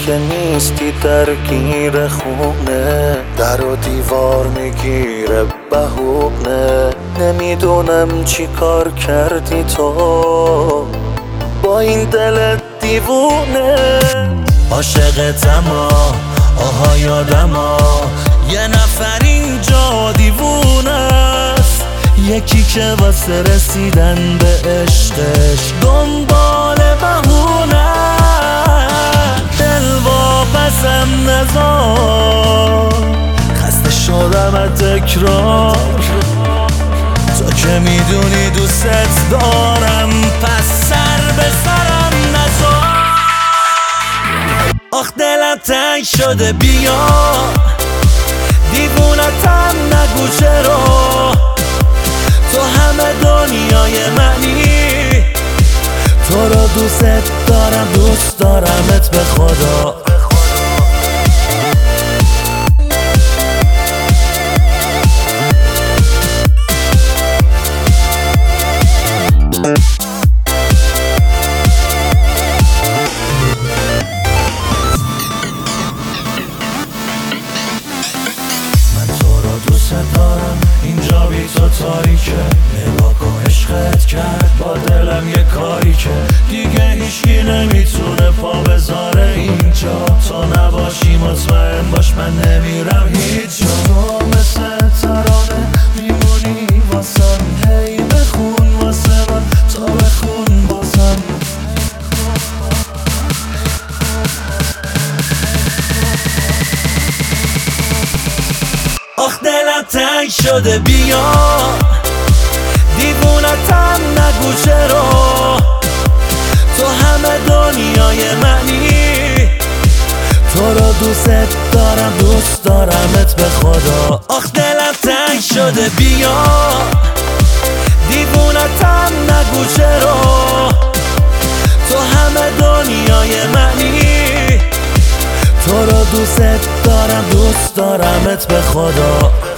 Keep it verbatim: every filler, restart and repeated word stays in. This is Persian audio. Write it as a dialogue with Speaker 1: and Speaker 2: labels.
Speaker 1: که نیستی درگیر خونه، در و دیوار میگیره بهونه. نمیدونم چی کار کردی تو با این دلت دیوونه. عاشقتم ها، آها یادم ها، یه نفر اینجا دیوونه است، یکی که واسه رسیدن به عشقش دنبال بهونه. دل واپسم نذار، خسته شدم از تکرار، تو که میدونی دوست دارم، پس سر به سرم نذار. آخ دلم تنگ شده بیا، دیوونتم نگو چرا، تو همه دنیای منی، تو رو دوست دارم، دوست دارمت به خدا. دارم اینجا بی تو تاریکه، نگاه کن عشقت کرد با دلم یه کاری که دیگه هیچکی نمیتونه پا بذاره اینجا. تو نباشی مطمئن باش من نمیرم هیچ جا. تو مثل ترانه میمونی واسم، هی بخون واسه من، تا بخون بازم. آخ دلم تنگ شده بیا، دیوونتم نگو چرا، تو همه دنیای منی، تو رو دوست دارم، دوست دارمت به خدا. آخ دلم تنگ شده بیا، دیوونتم نگو چرا، تو همه دنیای منی، تو رو دوست دارم، دوست دارمت به خدا.